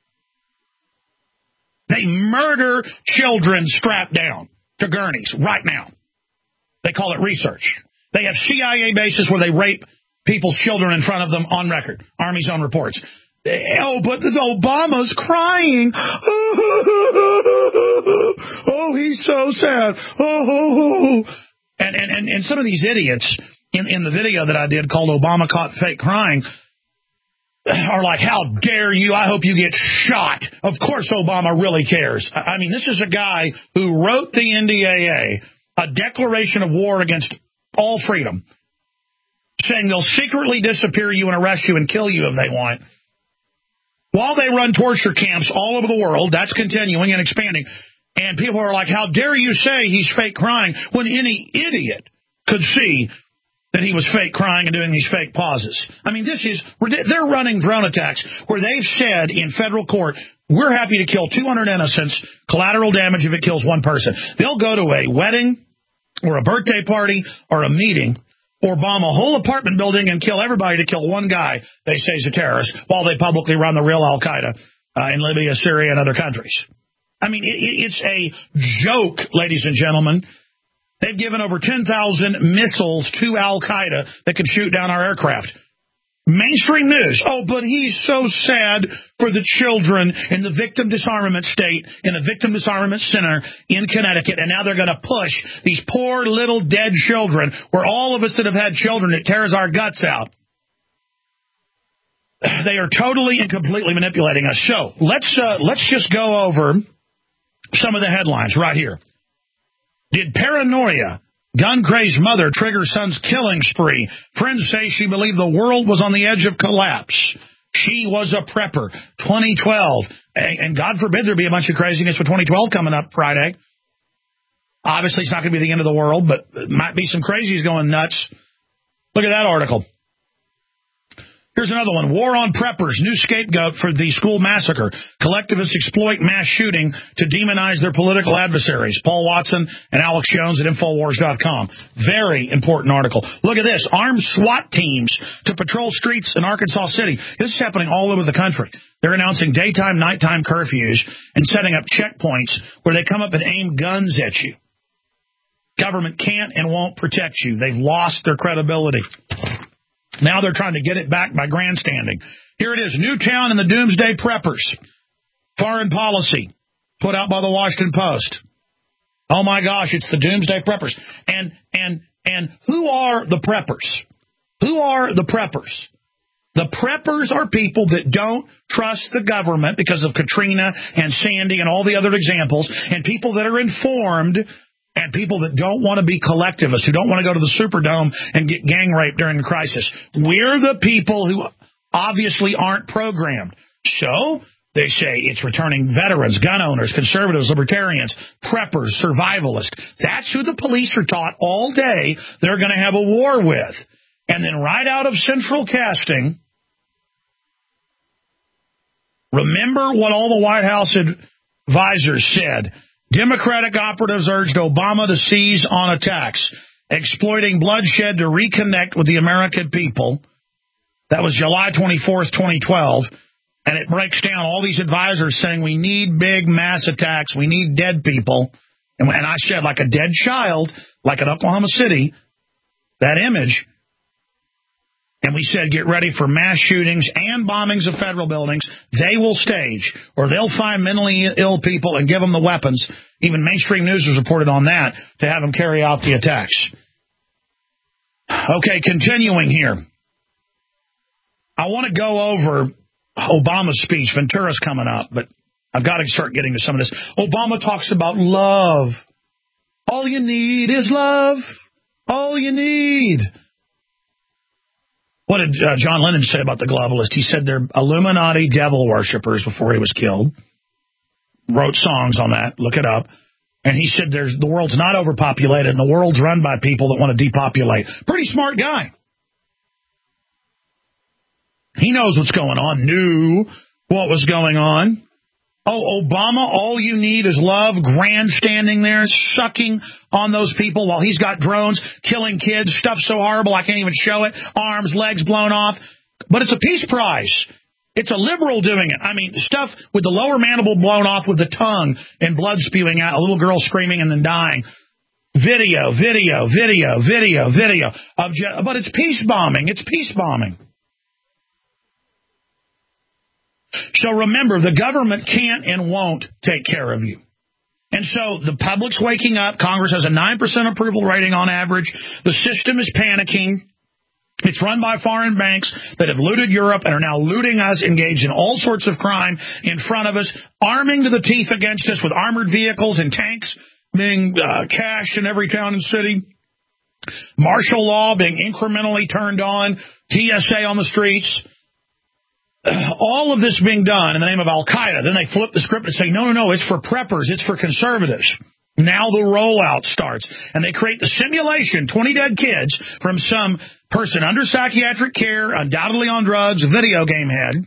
They murder children strapped down to gurneys right now. They call it research. They have C I A bases where they rape people's children in front of them on record. Army's own reports. Oh, but Obama's crying. Oh, he's so sad. Oh, and and and some of these idiots in in the video that I did called "Obama Caught Fake Crying" are like, "How dare you? I hope you get shot." Of course, Obama really cares. I mean, this is a guy who wrote the N D A A, a declaration of war against all freedom, saying they'll secretly disappear you and arrest you and kill you if they want, while they run torture camps all over the world. That's continuing and expanding. And people are like, how dare you say he's fake crying, when any idiot could see that he was fake crying and doing these fake pauses. I mean, this is, they're running drone attacks where they've said in federal court, we're happy to kill two hundred innocents, collateral damage if it kills one person. They'll go to a wedding or a birthday party or a meeting or bomb a whole apartment building and kill everybody to kill one guy they say is a terrorist, while they publicly run the real Al-Qaeda uh, in Libya, Syria, and other countries. I mean, it, it's a joke, ladies and gentlemen. They've given over ten thousand missiles to Al-Qaeda that could shoot down our aircraft. Mainstream news. Oh, but he's so sad for the children in the victim disarmament state, in the victim disarmament center in Connecticut. And now they're going to push these poor little dead children, where all of us that have had children, it tears our guts out. They are totally and completely manipulating us. So let's uh, let's just go over some of the headlines right here. Did paranoia, gun-crazed mother trigger son's killing spree? Friends say she believed the world was on the edge of collapse. She was a prepper. twenty twelve. And God forbid there be a bunch of craziness with twenty twelve coming up Friday. Obviously, it's not going to be the end of the world, but it might be some crazies going nuts. Look at that article. Here's another one. War on preppers. New scapegoat for the school massacre. Collectivists exploit mass shooting to demonize their political adversaries. Paul Watson and Alex Jones at Infowars dot com. Very important article. Look at this. Armed SWAT teams to patrol streets in Arkansas City. This is happening all over the country. They're announcing daytime, nighttime curfews and setting up checkpoints where they come up and aim guns at you. Government can't and won't protect you. They've lost their credibility. Now they're trying to get it back by grandstanding. Here it is, Newtown and the Doomsday Preppers. Foreign policy put out by the Washington Post. Oh, my gosh, it's the Doomsday Preppers. And and and who are the preppers? Who are the preppers? The preppers are people that don't trust the government because of Katrina and Sandy and all the other examples, and people that are informed and people that don't want to be collectivists, who don't want to go to the Superdome and get gang raped during the crisis. We're the people who obviously aren't programmed. So they say it's returning veterans, gun owners, conservatives, libertarians, preppers, survivalists. That's who the police are taught all day they're going to have a war with. And then right out of central casting, remember what all the White House advisors said. Democratic operatives urged Obama to seize on attacks, exploiting bloodshed to reconnect with the American people. That was July twenty-fourth, twenty twelve. And it breaks down all these advisors saying we need big mass attacks. We need dead people. And, and I said, like a dead child, like at Oklahoma City, that image. And we said, get ready for mass shootings and bombings of federal buildings. They will stage, or they'll find mentally ill people and give them the weapons. Even mainstream news has reported on that, to have them carry out the attacks. Okay, continuing here. I want to go over Obama's speech. Ventura's coming up, but I've got to start getting to some of this. Obama talks about love. All you need is love. All you need. What did uh, John Lennon say about the globalists? He said they're Illuminati devil worshippers before he was killed. Wrote songs on that. Look it up. And he said there's the world's not overpopulated and the world's run by people that want to depopulate. Pretty smart guy. He knows what's going on. Knew what was going on. Oh, Obama, all you need is love, grandstanding there, sucking on those people while he's got drones, killing kids, stuff so horrible I can't even show it, arms, legs blown off. But it's a peace prize. It's a liberal doing it. I mean, stuff with the lower mandible blown off with the tongue and blood spewing out, a little girl screaming and then dying. Video, video, video, video, video. Of je- but it's peace bombing. It's peace bombing. So remember, the government can't and won't take care of you. And so the public's waking up. Congress has a nine percent approval rating on average. The system is panicking. It's run by foreign banks that have looted Europe and are now looting us, engaged in all sorts of crime in front of us, arming to the teeth against us with armored vehicles and tanks being uh, cached in every town and city. Martial law being incrementally turned on. T S A on the streets. All of this being done in the name of Al-Qaeda. Then they flip the script and say, no, no, no, it's for preppers. It's for conservatives. Now the rollout starts. And they create the simulation, twenty dead kids from some person under psychiatric care, undoubtedly on drugs, a video game head.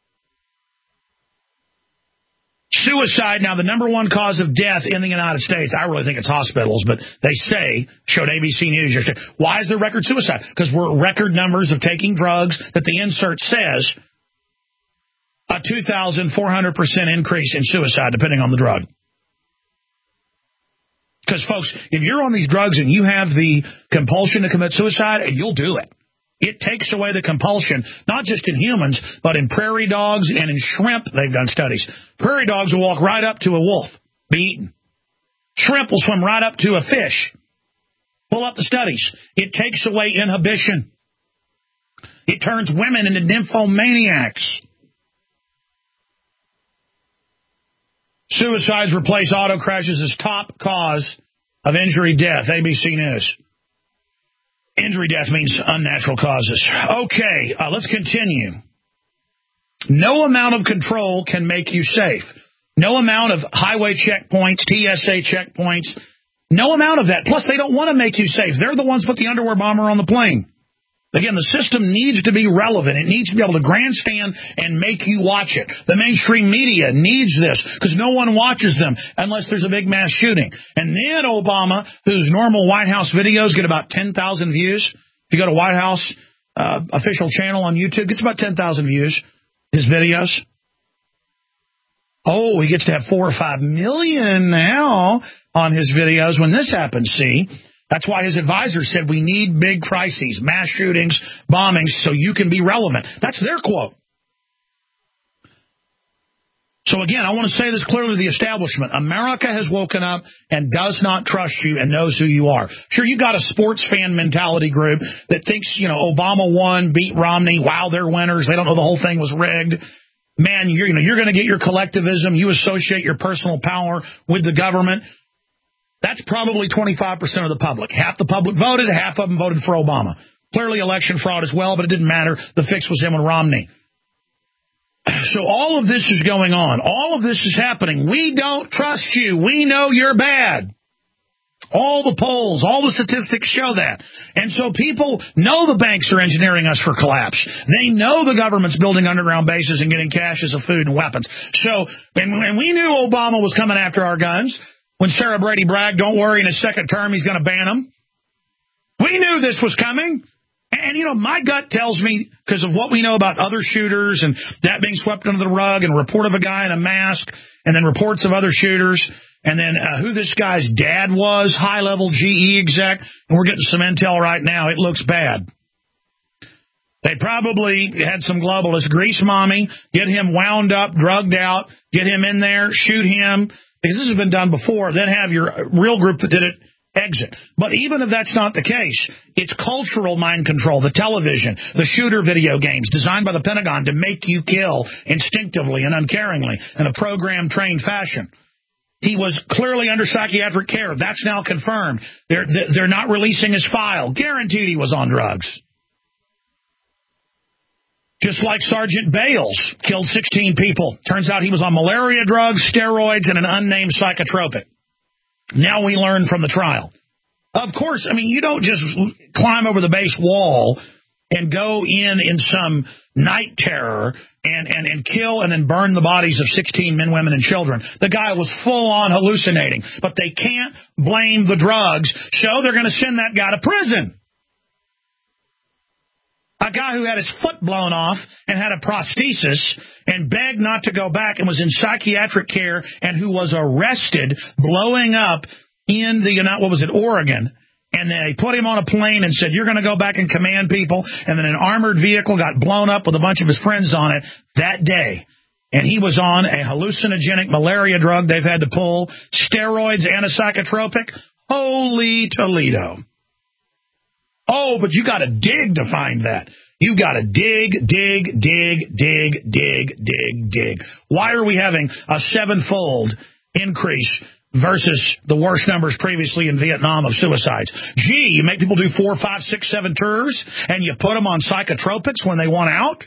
Suicide, now the number one cause of death in the United States. I really think it's hospitals, but they say, showed A B C News yesterday. Why is there record suicide? Because we're at record numbers of taking drugs that the insert says a two thousand four hundred percent increase in suicide, depending on the drug. Because, folks, if you're on these drugs and you have the compulsion to commit suicide, you'll do it. It takes away the compulsion, not just in humans, but in prairie dogs and in shrimp. They've done studies. Prairie dogs will walk right up to a wolf, be eaten. Shrimp will swim right up to a fish. Pull up the studies. It takes away inhibition. It turns women into nymphomaniacs. Suicides replace auto crashes as top cause of injury death. A B C News. Injury death means unnatural causes. Okay, uh, let's continue. No amount of control can make you safe. No amount of highway checkpoints, T S A checkpoints, no amount of that. Plus, they don't want to make you safe. They're the ones who put the underwear bomber on the plane. Again, the system needs to be relevant. It needs to be able to grandstand and make you watch it. The mainstream media needs this because no one watches them unless there's a big mass shooting. And then Obama, whose normal White House videos get about ten thousand views. If you go to White House uh, official channel on YouTube, gets about ten thousand views, his videos. Oh, he gets to have four or five million now on his videos when this happens, see? That's why his advisor said we need big crises, mass shootings, bombings, so you can be relevant. That's their quote. So again, I want to say this clearly to the establishment. America has woken up and does not trust you and knows who you are. Sure, you've got a sports fan mentality group that thinks, you know, Obama won, beat Romney. Wow, they're winners. They don't know the whole thing was rigged. Man, you're, you know, you're going to get your collectivism. You associate your personal power with the government. That's probably twenty-five percent of the public. Half the public voted, half of them voted for Obama. Clearly election fraud as well, but it didn't matter. The fix was him and Romney. So all of this is going on. All of this is happening. We don't trust you. We know you're bad. All the polls, all the statistics show that. And so people know the banks are engineering us for collapse. They know the government's building underground bases and getting caches of food and weapons. So, and, and we knew Obama was coming after our guns. When Sarah Brady bragged, don't worry, in his second term, he's going to ban them. We knew this was coming. And, you know, my gut tells me, because of what we know about other shooters and that being swept under the rug and a report of a guy in a mask and then reports of other shooters and then uh, who this guy's dad was, high-level G E exec, and we're getting some intel right now. It looks bad. They probably had some globalist grease mommy, get him wound up, drugged out, get him in there, shoot him, because this has been done before, then have your real group that did it exit. But even if that's not the case, it's cultural mind control, the television, the shooter video games designed by the Pentagon to make you kill instinctively and uncaringly in a program-trained fashion. He was clearly under psychiatric care. That's now confirmed. They're, they're not releasing his file. Guaranteed he was on drugs. Just like Sergeant Bales killed sixteen people. Turns out he was on malaria drugs, steroids, and an unnamed psychotropic. Now we learn from the trial. Of course, I mean, you don't just climb over the base wall and go in in some night terror and, and, and kill and then burn the bodies of sixteen men, women, and children. The guy was full-on hallucinating. But they can't blame the drugs, so they're going to send that guy to prison. A guy who had his foot blown off and had a prosthesis and begged not to go back and was in psychiatric care and who was arrested blowing up in the, what was it, Oregon. And they put him on a plane and said, you're going to go back and command people. And then an armored vehicle got blown up with a bunch of his friends on it that day. And he was on a hallucinogenic malaria drug they've had to pull, steroids and a psychotropic. Holy Toledo. Oh, but you got to dig to find that. You got to dig, dig, dig, dig, dig, dig, dig. Why are we having a sevenfold increase versus the worst numbers previously in Vietnam of suicides? Gee, you make people do four, five, six, seven tours, and you put them on psychotropics when they want out?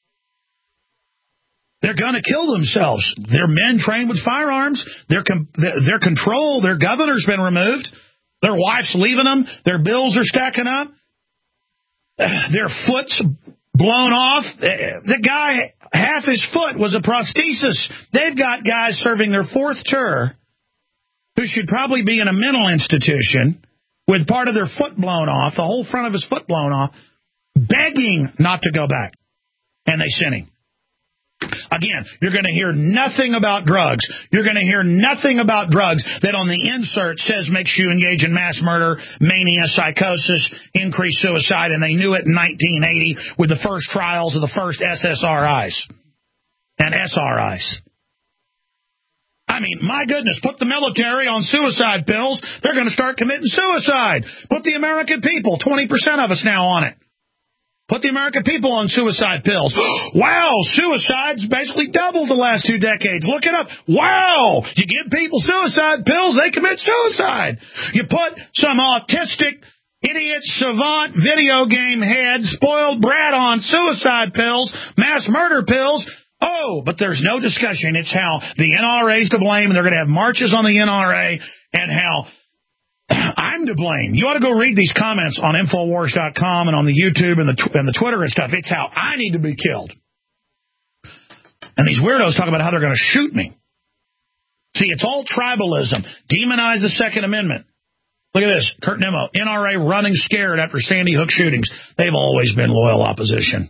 They're going to kill themselves. They're men trained with firearms. Their, their control, their governor's been removed. Their wife's leaving them. Their bills are stacking up. Their foot's blown off. The guy, half his foot was a prosthesis. They've got guys serving their fourth tour who should probably be in a mental institution with part of their foot blown off, the whole front of his foot blown off, begging not to go back. And they sent him. Again, you're going to hear nothing about drugs. You're going to hear nothing about drugs that on the insert says makes you engage in mass murder, mania, psychosis, increased suicide, and they knew it in nineteen eighty with the first trials of the first S S R Is and S R Is. I mean, my goodness, put the military on suicide pills, they're going to start committing suicide. Put the American people, twenty percent of us now on it. Put the American people on suicide pills. Wow, suicide's basically doubled the last two decades. Look it up. Wow, you give people suicide pills, they commit suicide. You put some autistic, idiot, savant, video game head, spoiled brat on suicide pills, mass murder pills. Oh, but there's no discussion. It's how the N R A's to blame, and they're going to have marches on the N R A, and how I'm to blame. You ought to go read these comments on Infowars dot com and on the YouTube and the, tw- and the Twitter and stuff. It's how I need to be killed. And these weirdos talk about how they're going to shoot me. See, it's all tribalism. Demonize the Second Amendment. Look at this. Kurt Nimmo, N R A running scared after Sandy Hook shootings. They've always been loyal opposition.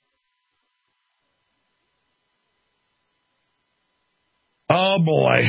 Oh, boy.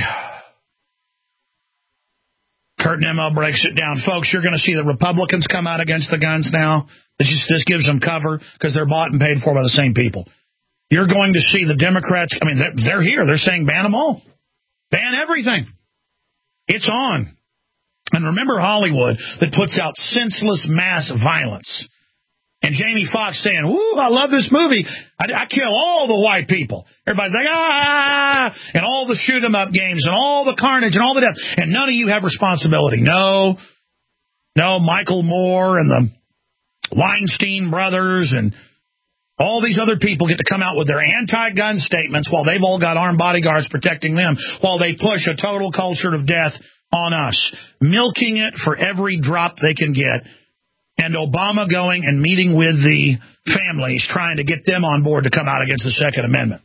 Kurt Nimmo breaks it down. Folks, you're going to see the Republicans come out against the guns now. This, just, this gives them cover because they're bought and paid for by the same people. You're going to see the Democrats. I mean, they're, they're here. They're saying ban them all. Ban everything. It's on. And remember Hollywood that puts out senseless mass violence. And Jamie Foxx saying, "Woo, I love this movie. I, I kill all the white people." Everybody's like, ah, and all the shoot 'em up games and all the carnage and all the death. And none of you have responsibility. No, no, Michael Moore and the Weinstein brothers and all these other people get to come out with their anti-gun statements while they've all got armed bodyguards protecting them, while they push a total culture of death on us, milking it for every drop they can get. And Obama going and meeting with the families, trying to get them on board to come out against the Second Amendment.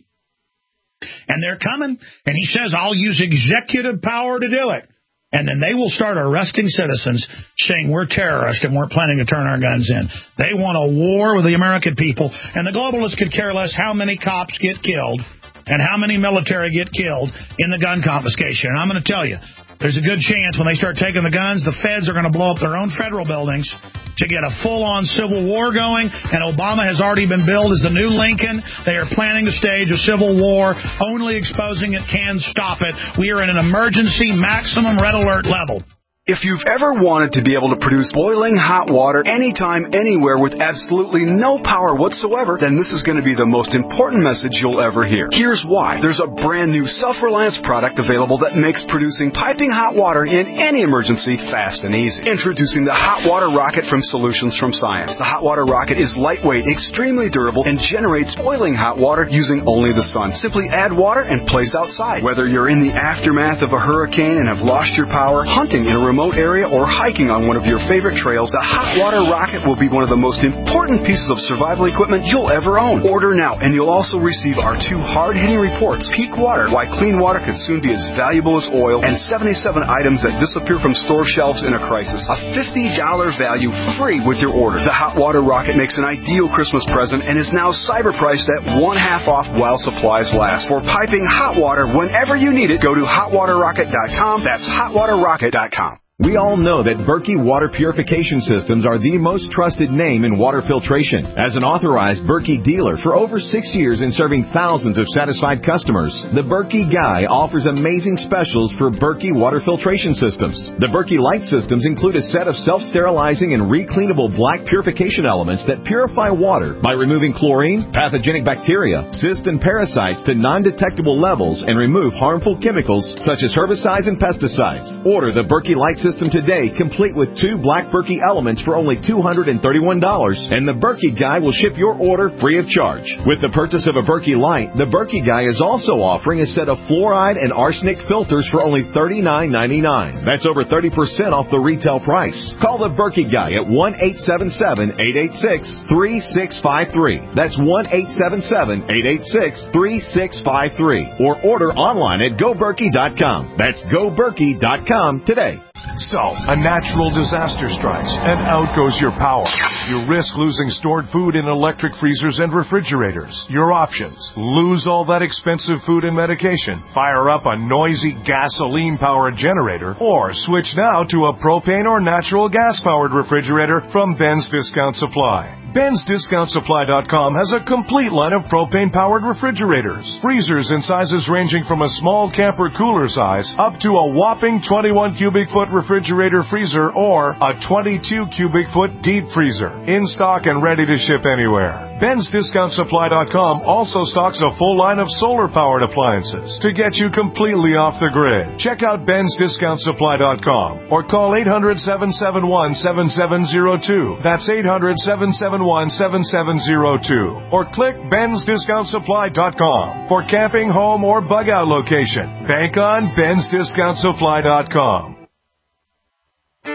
And they're coming, and he says, I'll use executive power to do it. And then they will start arresting citizens saying we're terrorists and we're planning to turn our guns in. They want a war with the American people, and the globalists could care less how many cops get killed and how many military get killed in the gun confiscation. And I'm going to tell you, there's a good chance when they start taking the guns, the feds are going to blow up their own federal buildings to get a full-on civil war going, and Obama has already been billed as the new Lincoln. They are planning to stage a civil war. Only exposing it can stop it. We are in an emergency maximum red alert level. If you've ever wanted to be able to produce boiling hot water anytime, anywhere with absolutely no power whatsoever, then this is going to be the most important message you'll ever hear. Here's why. There's a brand new Self-Reliance product available that makes producing piping hot water in any emergency fast and easy. Introducing the Hot Water Rocket from Solutions from Science. The Hot Water Rocket is lightweight, extremely durable, and generates boiling hot water using only the sun. Simply add water and place outside. Whether you're in the aftermath of a hurricane and have lost your power, hunting in a remote area, or hiking on one of your favorite trails, the Hot Water Rocket will be one of the most important pieces of survival equipment you'll ever own. Order now, and you'll also receive our two hard-hitting reports, Peak Water, Why Clean Water Could Soon Be as Valuable as Oil, and seventy-seven items that disappear from store shelves in a crisis. A fifty dollars value free with your order. The Hot Water Rocket makes an ideal Christmas present and is now cyber priced at one half off while supplies last. For piping hot water whenever you need it, go to hot water rocket dot com. That's hot water rocket dot com. We all know that Berkey Water Purification Systems are the most trusted name in water filtration. As an authorized Berkey dealer for over six years and serving thousands of satisfied customers, the Berkey Guy offers amazing specials for Berkey Water Filtration Systems. The Berkey Light Systems include a set of self-sterilizing and recleanable black purification elements that purify water by removing chlorine, pathogenic bacteria, cysts, and parasites to non-detectable levels and remove harmful chemicals such as herbicides and pesticides. Order the Berkey Light System today, complete with two black Berkey elements for only two hundred thirty-one dollars, and the Berkey Guy will ship your order free of charge. With the purchase of a Berkey Light, the Berkey Guy is also offering a set of fluoride and arsenic filters for only thirty-nine ninety-nine. That's over thirty percent off the retail price. Call the Berkey Guy at one eight seven seven, eight eight six, three six five three. That's one eight seven seven, eight eight six, three six five three. Or order online at go berkey dot com. That's go berkey dot com today. So, a natural disaster strikes, and out goes your power. You risk losing stored food in electric freezers and refrigerators. Your options: lose all that expensive food and medication, fire up a noisy gasoline-powered generator, or switch now to a propane or natural gas-powered refrigerator from Ben's Discount Supply. Ben's Discount Supply dot com has a complete line of propane-powered refrigerators. Freezers in sizes ranging from a small camper cooler size up to a whopping twenty-one cubic foot refrigerator freezer or a twenty-two cubic foot deep freezer. In stock and ready to ship anywhere. Ben's Discount Supply dot com also stocks a full line of solar-powered appliances to get you completely off the grid. Check out Ben's Discount Supply dot com or call eight hundred, seven seven one, seven seven zero two. That's eight hundred, seven seven one, seven seven zero two. Or click Ben's Discount Supply dot com for camping, home, or bug-out location. Bank on Ben's Discount Supply dot com.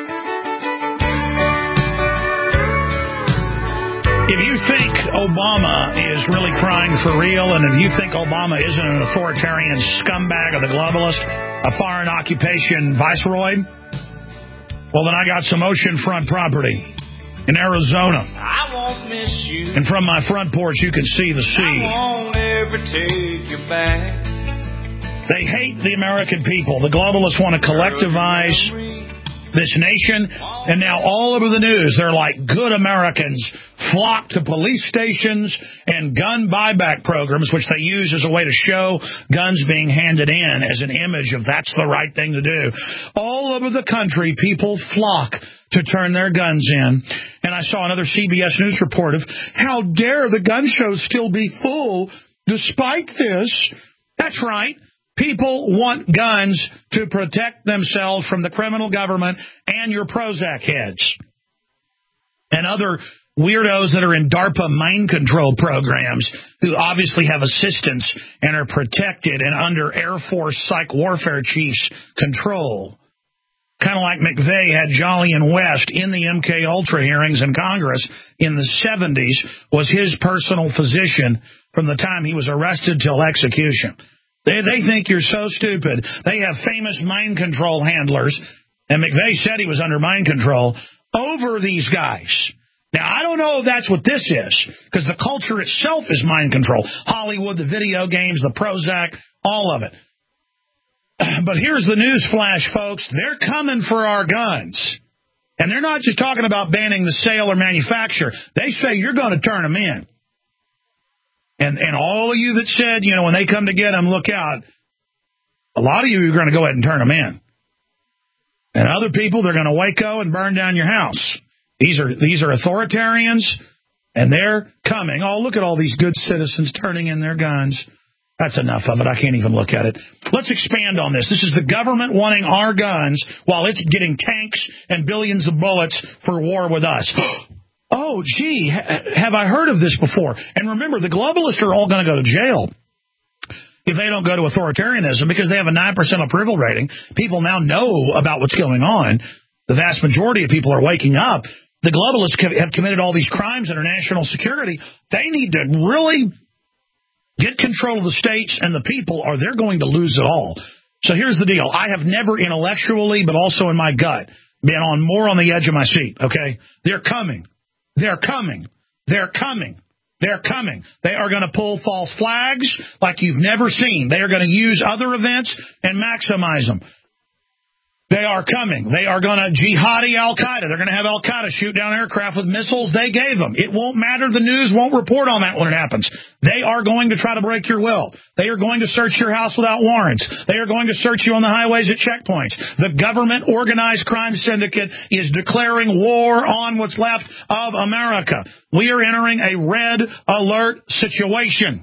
If you think Obama is really crying for real, and if you think Obama isn't an authoritarian scumbag of the globalist, a foreign occupation viceroy, well, then I got some oceanfront property in Arizona. I won't miss you. And from my front porch, you can see the sea. I won't ever take you back. They hate the American people. The globalists want to collectivize this nation, and now all over the news, they're like good Americans flock to police stations and gun buyback programs, which they use as a way to show guns being handed in as an image of that's the right thing to do. All over the country, people flock to turn their guns in. And I saw another C B S News report of how dare the gun shows still be full despite this. That's right. People want guns to protect themselves from the criminal government and your Prozac heads and other weirdos that are in DARPA mind control programs who obviously have assistance and are protected and under Air Force psych warfare chiefs' control. Kind of like McVeigh had Jolyon West in the M K Ultra hearings in Congress in the seventies, was his personal physician from the time he was arrested till execution. They, they think you're so stupid. They have famous mind control handlers, and McVeigh said he was under mind control over these guys. Now, I don't know if that's what this is, because the culture itself is mind control. Hollywood, the video games, the Prozac, all of it. But here's the news flash, folks. They're coming for our guns. And they're not just talking about banning the sale or manufacture. They say you're going to turn them in. And and all of you that said, you know, when they come to get them, look out, a lot of you are going to go ahead and turn them in. And other people, they're going to Waco and burn down your house. These are these are authoritarians, and they're coming. Oh, look at all these good citizens turning in their guns. That's enough of it. I can't even look at it. Let's expand on this. This is the government wanting our guns while it's getting tanks and billions of bullets for war with us. Oh, gee, have I heard of this before? And remember, the globalists are all going to go to jail if they don't go to authoritarianism because they have a nine percent approval rating. People now know about what's going on. The vast majority of people are waking up. The globalists have committed all these crimes under national security. They need to really get control of the states and the people, or they're going to lose it all. So here's the deal. I have never intellectually, but also in my gut, been on more on the edge of my seat, okay? They're coming. They're coming. They're coming. They're coming. They are going to pull false flags like you've never seen. They are going to use other events and maximize them. They are coming. They are going to jihadi al-Qaeda. They're going to have al-Qaeda shoot down aircraft with missiles they gave them. It won't matter. The news won't report on that when it happens. They are going to try to break your will. They are going to search your house without warrants. They are going to search you on the highways at checkpoints. The government organized crime syndicate is declaring war on what's left of America. We are entering a red alert situation.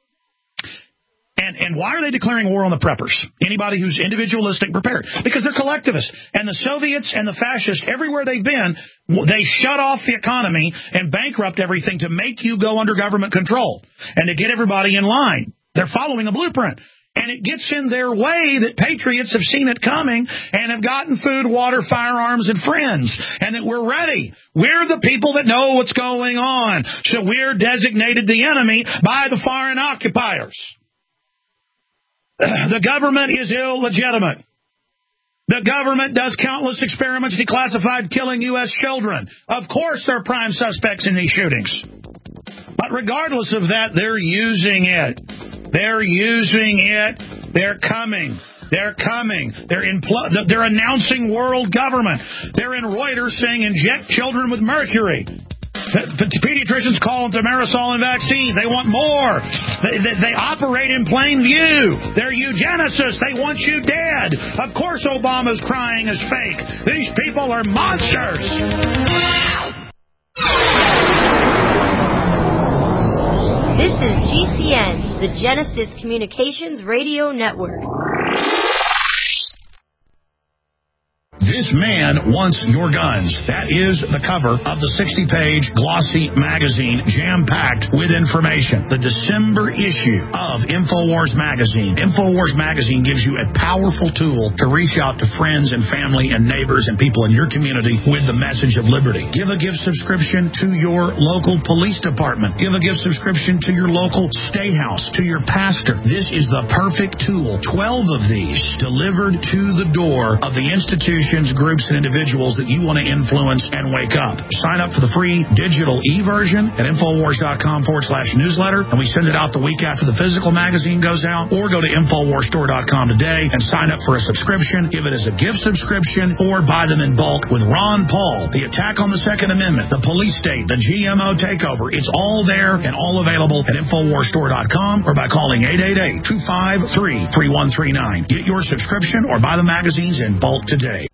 And, and why are they declaring war on the preppers? Anybody who's individualistic prepared. Because they're collectivists. And the Soviets and the fascists, everywhere they've been, they shut off the economy and bankrupt everything to make you go under government control and to get everybody in line. They're following a blueprint. And it gets in their way that patriots have seen it coming and have gotten food, water, firearms, and friends. And that we're ready. We're the people that know what's going on. So we're designated the enemy by the foreign occupiers. The government is illegitimate. The government does countless experiments, declassified, killing U S children. Of course they're prime suspects in these shootings. But regardless of that, they're using it. They're using it. They're coming. They're coming. They're impl- They're announcing world government. They're in Reuters saying inject children with mercury. Pediatricians call them thimerosal and vaccines. They want more. They, they, they operate in plain view. They're eugenicists. They want you dead. Of course Obama's crying is fake. These people are monsters. This is G C N, the Genesis Communications Radio Network. This man wants your guns. That is the cover of the sixty-page glossy magazine, jam-packed with information. The December issue of InfoWars Magazine. InfoWars Magazine gives you a powerful tool to reach out to friends and family and neighbors and people in your community with the message of liberty. Give a gift subscription to your local police department. Give a gift subscription to your local state house, to your pastor. This is the perfect tool. Twelve of these delivered to the door of the institutions, groups, and individuals that you want to influence and wake up. Sign up for the free digital e-version at Infowars.com forward slash newsletter, and we send it out the week after the physical magazine goes out, or go to Infowars Store dot com today and sign up for a subscription. Give it as a gift subscription or buy them in bulk with Ron Paul, the attack on the Second Amendment, the police state, the G M O takeover. It's all there and all available at Infowars Store dot com or by calling eight eight eight, two five three, three one three nine. Get your subscription or buy the magazines in bulk today.